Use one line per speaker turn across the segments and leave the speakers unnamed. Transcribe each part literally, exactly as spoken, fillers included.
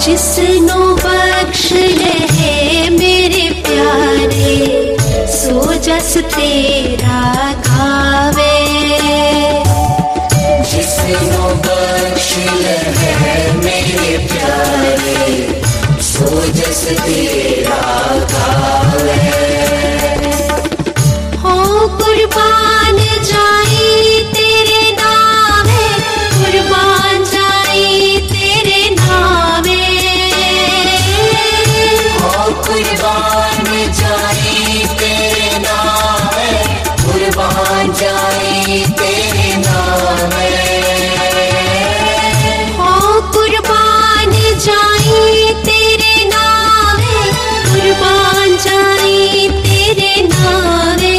जिसनो बख्श रहे मेरे प्यारे, सो जस तेरा गावे।
जिसनो बख्श रहे मेरे प्यारे, सो जस तेरा गावे।
हो कुर्बान जाई तेरे नामे, कुर्बान जाई तेरे नामे।
हो कुर्बान जाई तेरे नामे, कुर्बान जाई तेरे नामे।
हो कुर्बान जाई तेरे नामे, कुर्बान जाई तेरे नामे।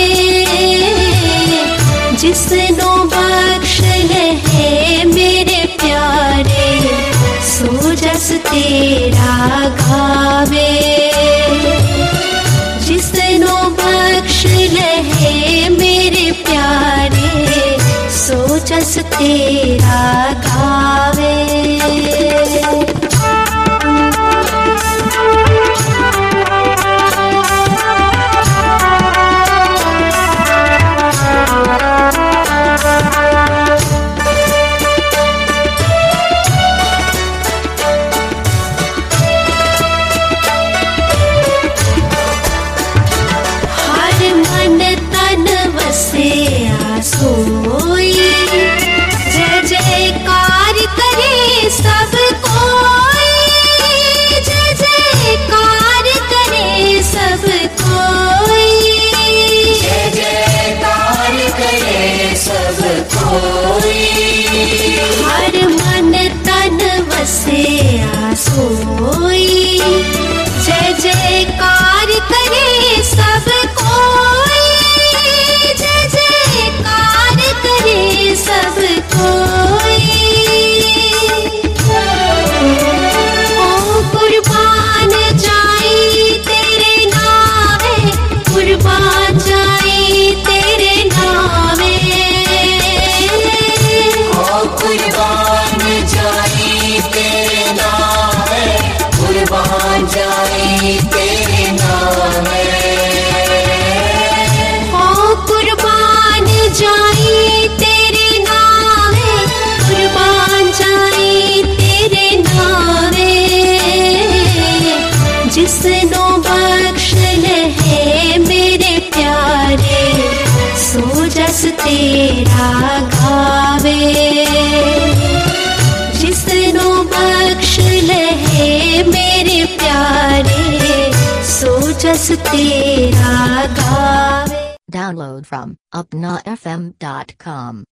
जिसनो बख्श रहे मेरे प्यारे, सो जस तेरा गावे। जिसनो बख्श रहे मेरे प्यारे, सो जस तेरा गावे। सोई जय जयकार करे सब कोई, जय जयकार करे सब कोई,
जय जयकार करे सब कोई।
हर मन तन वसे सोई, जय जयकार करे सब कोई, जय जयकार करे सब कोई। ओ कुर्बान जाई तेरे नामे, कुर्बान जाई तेरे नामे।
ओ कुर्बान जाई तेरे नामे, कुर्बान जाई तेरे नामे।
ओ कुर्बान जाई तेरे नामे, कुर्बान जाई तेरे नामे। जिसनो बख्श रहे मेरे प्यारे, सो जस तेरा गावे। जिसनो बख्श रहे मेरे प्यारे, सो जस तेरा गावे।
Download from upna f m dot com.